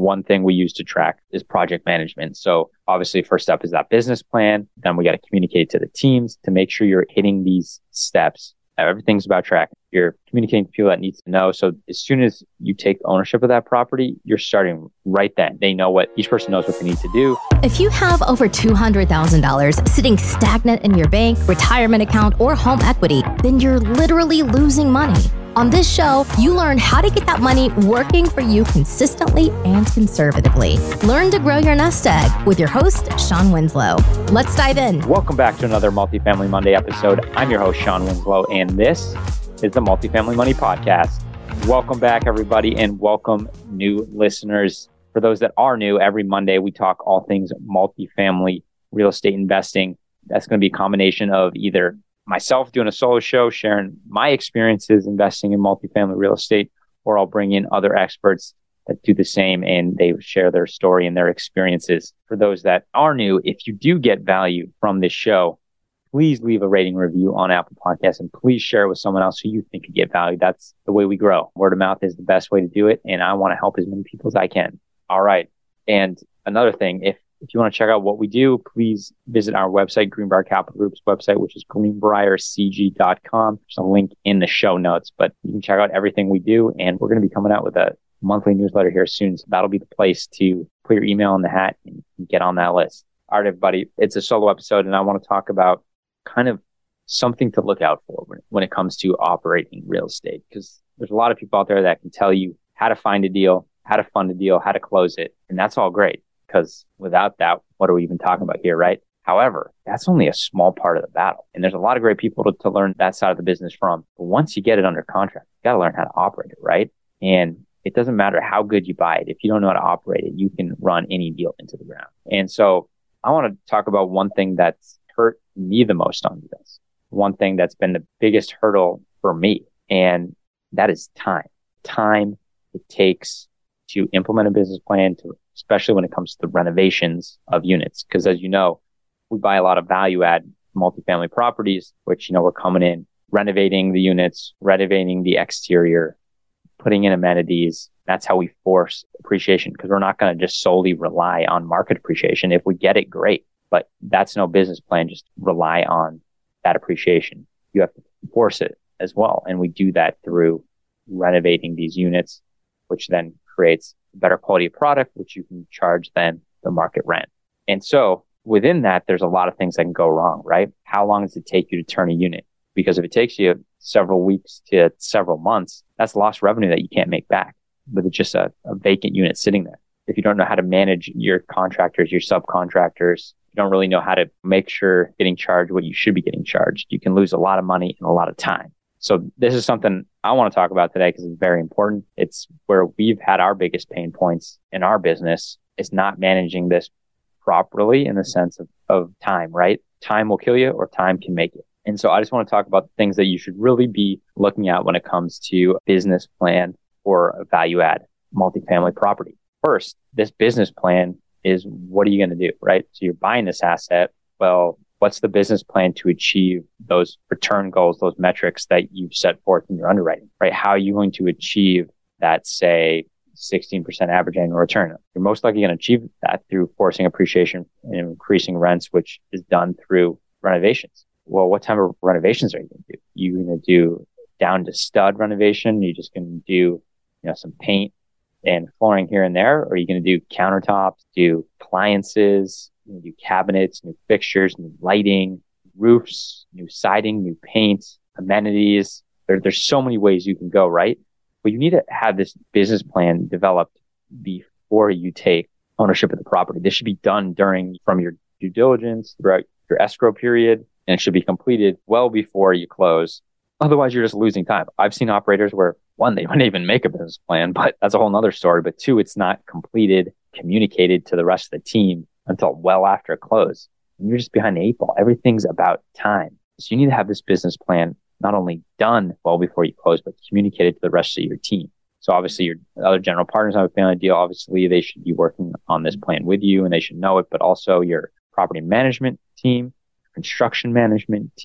one thing we use to track is project management. So obviously first step is that business plan. Then we got to communicate to the teams to make sure you're hitting these steps. Everything's about tracking. You're communicating to people that need to know. So as soon as you take ownership of that property, you're starting right then. They know each person knows what they need to do. If you have over $200,000 sitting stagnant in your bank, retirement account, or home equity, then you're literally losing money. On this show, you learn how to get that money working for you consistently and conservatively. Learn to grow your nest egg with your host, Sean Winslow. Let's dive in. Welcome back to another Multifamily Monday episode. I'm your host, Sean Winslow, and this is the Multifamily Money Podcast. Welcome back, everybody, and welcome new listeners. For those that are new, every Monday we talk all things multifamily real estate investing. That's going to be a combination of either myself doing a solo show, sharing my experiences investing in multifamily real estate, or I'll bring in other experts that do the same and they share their story and their experiences. For those that are new, if you do get value from this show, please leave a rating review on Apple Podcasts and please share it with someone else who you think could get value. That's the way we grow. Word of mouth is the best way to do it, and I want to help as many people as I can. All right. And another thing, if you want to check out what we do, please visit our website, Greenbrier Capital Group's website, which is greenbriercg.com. There's a link in the show notes, but you can check out everything we do. And we're going to be coming out with a monthly newsletter here soon. So that'll be the place to put your email in the hat and get on that list. All right, everybody, it's a solo episode, and I want to talk about kind of something to look out for when it comes to operating real estate, because there's a lot of people out there that can tell you how to find a deal, how to fund a deal, how to close it. And that's all great, because without that, what are we even talking about here, right? However, that's only a small part of the battle. And there's a lot of great people to learn that side of the business from. But once you get it under contract, you got to learn how to operate it, right? And it doesn't matter how good you buy it. If you don't know how to operate it, you can run any deal into the ground. And so I want to talk about one thing that's hurt me the most on this. One thing that's been the biggest hurdle for me, and that is time. Time it takes to implement a business plan, especially when it comes to the renovations of units. Because as you know, we buy a lot of value add multifamily properties, which, we're coming in, renovating the units, renovating the exterior, putting in amenities. That's how we force appreciation, because we're not going to just solely rely on market appreciation. If we get it, great. But that's no business plan. Just rely on that appreciation. You have to force it as well. And we do that through renovating these units, which then creates a better quality of product, which you can charge then the market rent. And so within that, there's a lot of things that can go wrong, right? How long does it take you to turn a unit? Because if it takes you several weeks to several months, that's lost revenue that you can't make back with just a vacant unit sitting there. If you don't know how to manage your contractors, your subcontractors, you don't really know how to make sure getting charged what you should be getting charged, you can lose a lot of money and a lot of time. So this is something I want to talk about today because it's very important. It's where we've had our biggest pain points in our business is not managing this properly in the sense of time, right? Time will kill you or time can make it. And so I just want to talk about the things that you should really be looking at when it comes to a business plan for a value add multifamily property. First, this business plan is what are you going to do, right? So you're buying this asset. Well, what's the business plan to achieve those return goals, those metrics that you've set forth in your underwriting, right? How are you going to achieve that, say, 16% average annual return? You're most likely going to achieve that through forcing appreciation and increasing rents, which is done through renovations. Well, what type of renovations are you going to do? You're going to do down to stud renovation? You're just going to do, some paint and flooring here and there? Or are you going to do countertops, do appliances, do cabinets, new fixtures, new lighting, roofs, new siding, new paint, amenities? There's so many ways you can go, right? But you need to have this business plan developed before you take ownership of the property. This should be done from your due diligence throughout your escrow period, and it should be completed well before you close. Otherwise, you're just losing time. I've seen operators where, one, they don't even make a business plan, but that's a whole nother story. But two, it's not completed, communicated to the rest of the team until well after close. And you're just behind the eight ball. Everything's about time. So you need to have this business plan not only done well before you close, but communicated to the rest of your team. So obviously your other general partners on a deal, obviously they should be working on this plan with you and they should know it, but also your property management team, construction management team,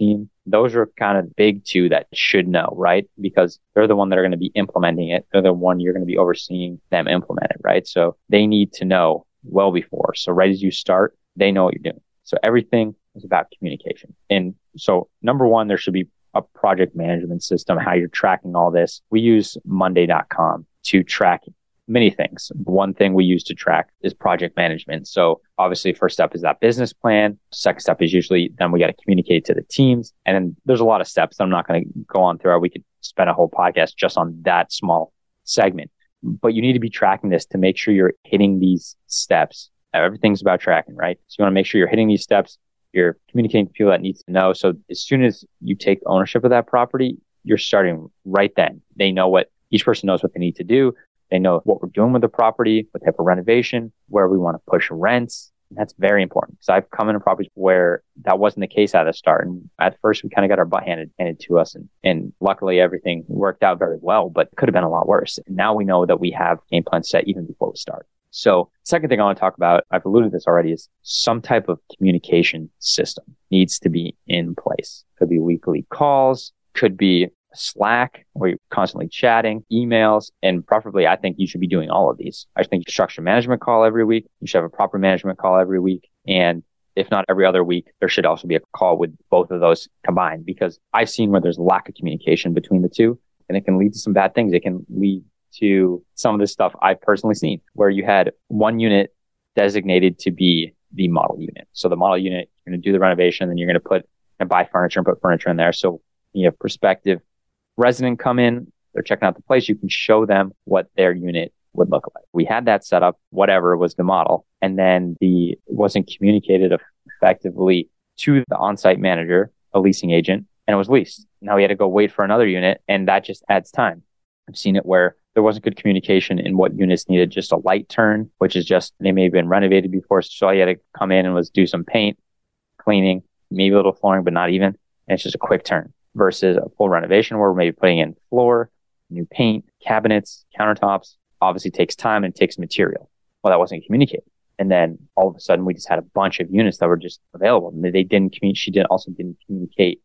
those are kind of big two that should know, right? Because they're the one that are going to be implementing it. They're the one you're going to be overseeing them implement it, right? So they need to know well before. So right as you start, they know what you're doing. So everything is about communication. And so number one, there should be a project management system, how you're tracking all this. We use Monday.com to track many things. One thing we use to track is project management. So obviously first step is that business plan. Second step is usually then we got to communicate to the teams. And then there's a lot of steps that I'm not going to go on through. We could spend a whole podcast just on that small segment. But you need to be tracking this to make sure you're hitting these steps. Everything's about tracking, right? So you want to make sure you're hitting these steps. You're communicating to people that need to know. So as soon as you take ownership of that property, you're starting right then. They know what each person knows what they need to do. They know what we're doing with the property, what type of renovation, where we want to push rents. And that's very important because I've come into properties where that wasn't the case at the start. And at first we kind of got our butt handed to us. And luckily everything worked out very well, but it could have been a lot worse. And now we know that we have game plan set even before we start. So second thing I want to talk about, I've alluded to this already, is some type of communication system needs to be in place. Could be weekly calls, could be Slack, where you're constantly chatting, emails, and preferably, I think you should be doing all of these. I think you should structure a management call every week. You should have a proper management call every week. And if not every other week, there should also be a call with both of those combined, because I've seen where there's lack of communication between the two, and it can lead to some bad things. It can lead to some of this stuff I've personally seen where you had one unit designated to be the model unit. So the model unit, you're going to do the renovation, then you're going to buy furniture and put furniture in there. So you have prospective resident come in, they're checking out the place. You can show them what their unit would look like. We had that set up, whatever was the model, and then it wasn't communicated effectively to the on-site manager, a leasing agent, and it was leased. Now we had to go wait for another unit, and that just adds time. I've seen it where there wasn't good communication in what units needed just a light turn, which is just, they may have been renovated before. So you had to come in and do some paint, cleaning, maybe a little flooring, but not even. And it's just a quick turn versus a full renovation where we're maybe putting in floor, new paint, cabinets, countertops. Obviously takes time and takes material. Well, that wasn't communicated. And then all of a sudden we just had a bunch of units that were just available. And they didn't communicate. She also didn't communicate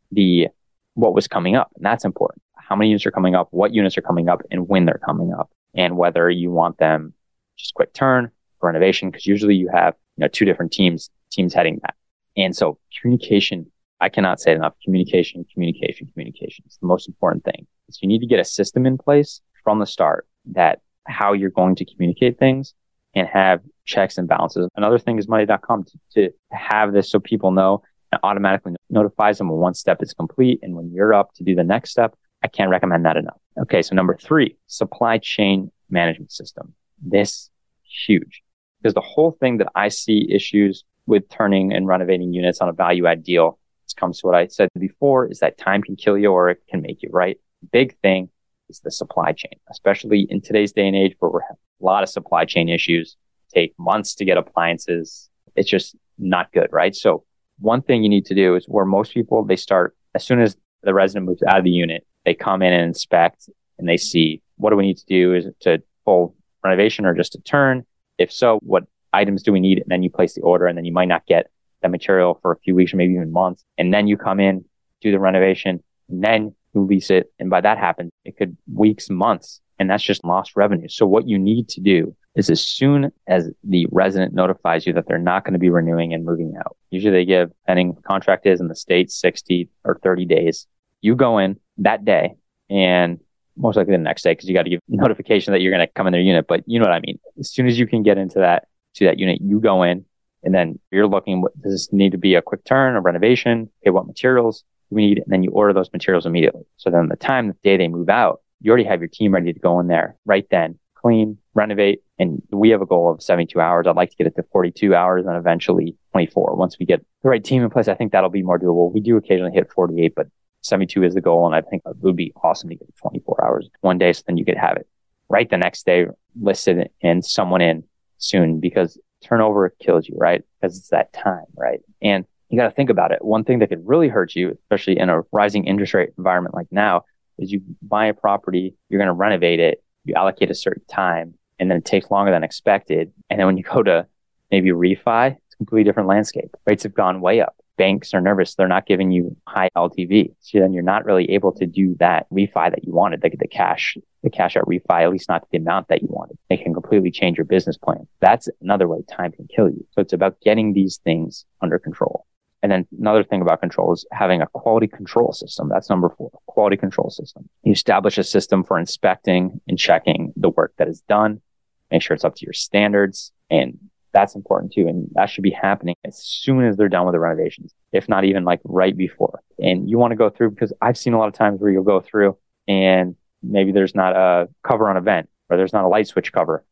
what was coming up. And that's important. How many units are coming up, what units are coming up, and when they're coming up, and whether you want them just quick turn for renovation, because usually you have, two different teams heading that. And so communication, I cannot say it enough. Communication. It's the most important thing. So you need to get a system in place from the start that how you're going to communicate things and have checks and balances. Another thing is Monday.com to have this so people know and automatically notifies them when one step is complete and when you're up to do the next step. I can't recommend that enough. Okay, so number 3, supply chain management system. This huge, because the whole thing that I see issues with turning and renovating units on a value add deal, this comes to what I said before, is that time can kill you or it can make you, right? Big thing is the supply chain, especially in today's day and age where we're having a lot of supply chain issues, take months to get appliances. It's just not good, right? So one thing you need to do is where most people, they start as soon as the resident moves out of the unit, they come in and inspect and they see, what do we need to do? Is it to full renovation or just a turn? If so, what items do we need? And then you place the order, and then you might not get the material for a few weeks or maybe even months. And then you come in, do the renovation, and then you lease it. And by that happens, it could weeks, months, and that's just lost revenue. So what you need to do is as soon as the resident notifies you that they're not going to be renewing and moving out, usually they give, depending what the contract is in the States, 60 or 30 days. You go in that day, and most likely the next day, because you got to give notification that you're going to come in their unit. But you know what I mean? As soon as you can get to that unit, you go in, and then you're looking, does this need to be a quick turn, a renovation? Okay, what materials do we need? And then you order those materials immediately. So then the day they move out, you already have your team ready to go in there right then, clean, renovate. And we have a goal of 72 hours. I'd like to get it to 42 hours and eventually 24. Once we get the right team in place, I think that'll be more doable. We do occasionally hit 48, but 72 is the goal. And I think it would be awesome to get 24 hours one day. So then you could have it right the next day listed and someone in soon, because turnover kills you, right? Because it's that time, right? And you got to think about it. One thing that could really hurt you, especially in a rising interest rate environment like now, is you buy a property, you're going to renovate it, you allocate a certain time, and then it takes longer than expected. And then when you go to maybe refi, it's a completely different landscape. Rates have gone way up. banks are nervous. They're not giving you high LTV. So then you're not really able to do that refi that you wanted, like the cash out refi, at least not the amount that you wanted. It can completely change your business plan. That's another way time can kill you. So it's about getting these things under control. And then another thing about control is having a quality control system. That's number 4, quality control system. You establish a system for inspecting and checking the work that is done. Make sure it's up to your standards. And that's important too. And that should be happening as soon as they're done with the renovations, if not even like right before. And you want to go through, because I've seen a lot of times where you'll go through and maybe there's not a cover on a vent, or there's not a light switch cover,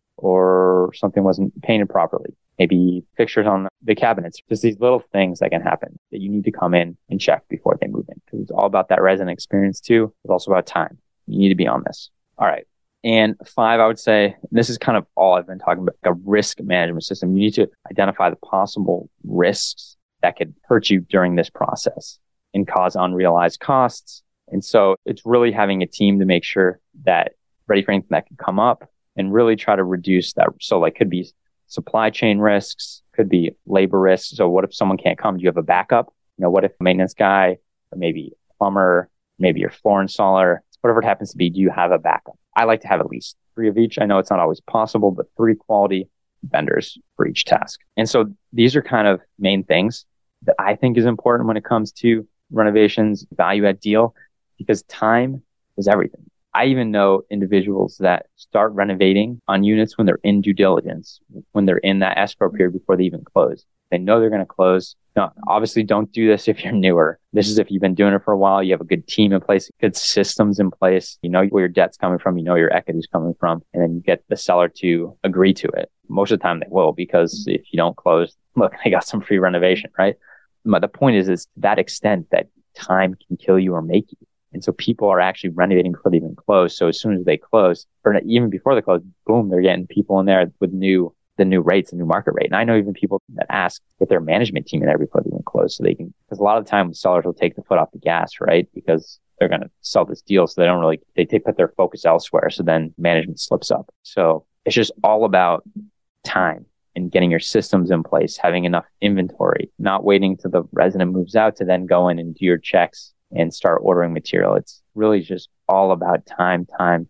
or something wasn't painted properly. Maybe fixtures on the cabinets, just these little things that can happen that you need to come in and check before they move in. Because it's all about that resident experience too. It's also about time. You need to be on this. All right. And 5, I would say, this is kind of all I've been talking about, like a risk management system. You need to identify the possible risks that could hurt you during this process and cause unrealized costs. And so it's really having a team to make sure that ready for anything that can come up and really try to reduce that. So like could be supply chain risks, could be labor risks. So what if someone can't come? Do you have a backup? What if a maintenance guy, or maybe a plumber, maybe your floor installer, whatever it happens to be, do you have a backup? I like to have at least 3 of each. I know it's not always possible, but 3 quality vendors for each task. And so these are kind of main things that I think is important when it comes to renovations, value add deal, because time is everything. I even know individuals that start renovating on units when they're in due diligence, when they're in that escrow period before they even close. They know they're going to close. Now, obviously, don't do this if you're newer. This is if you've been doing it for a while. You have a good team in place, good systems in place. You know where your debt's coming from. You know your equity's coming from. And then you get the seller to agree to it. Most of the time they will, because if you don't close, look, they got some free renovation, right? But the point is to that extent that time can kill you or make you. And so people are actually renovating before they even close. So as soon as they close, or even before they close, boom, they're getting people in there with the new rates, the new market rate. And I know even people that ask if their management team in there before they even close, so they can, because a lot of the time sellers will take the foot off the gas, right? Because they're going to sell this deal. So they put their focus elsewhere. So then management slips up. So it's just all about time and getting your systems in place, having enough inventory, not waiting till the resident moves out to then go in and do your checks and start ordering material. It's really just all about time.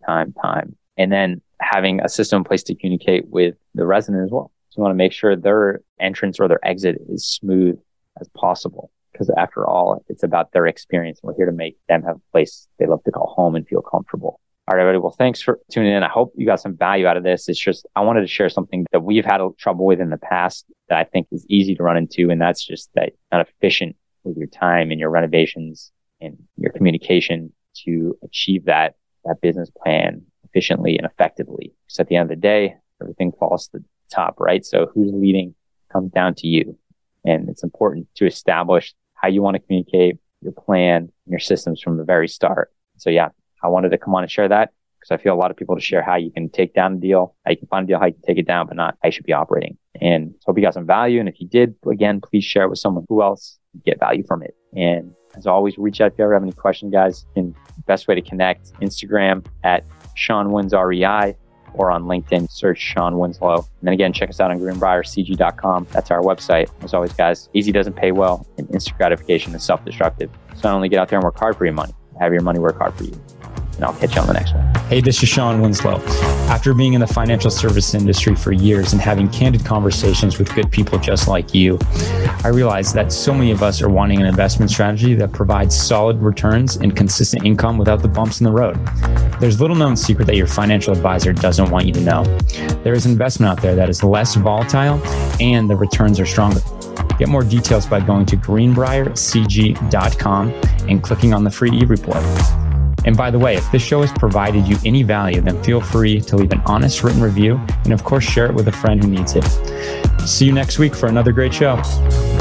And then having a system in place to communicate with the resident as well. So you want to make sure their entrance or their exit is smooth as possible. Because after all, it's about their experience. We're here to make them have a place they love to call home and feel comfortable. All right, everybody. Well, thanks for tuning in. I hope you got some value out of this. It's just, I wanted to share something that we've had trouble with in the past that I think is easy to run into. And that's just that you're not efficient with your time and your renovations and your communication to achieve that business plan efficiently and effectively. Because at the end of the day, everything falls to the top, right? So who's leading comes down to you. And it's important to establish how you want to communicate, your plan, and your systems from the very start. So yeah, I wanted to come on and share that because I feel a lot of people to share how you can take down a deal, how you can find a deal, how you can take it down, but not how you should be operating. And hope you got some value. And if you did, again, please share it with someone who else get value from it. And as always, reach out if you ever have any questions, guys. And best way to connect, Instagram at Sean Wins REI, or on LinkedIn, search Sean Winslow. And then again, check us out on greenbriercg.com. That's our website. As always, guys, easy doesn't pay well, and instant gratification is self-destructive. So not only get out there and work hard for your money, have your money work hard for you. And I'll catch you on the next one. Hey, this is Sean Winslow. After being in the financial service industry for years and having candid conversations with good people just like you, I realized that so many of us are wanting an investment strategy that provides solid returns and consistent income without the bumps in the road. There's little known secret that your financial advisor doesn't want you to know. There is investment out there that is less volatile and the returns are stronger. Get more details by going to greenbriercg.com and clicking on the free e-report. And by the way, if this show has provided you any value, then feel free to leave an honest written review and of course share it with a friend who needs it. See you next week for another great show.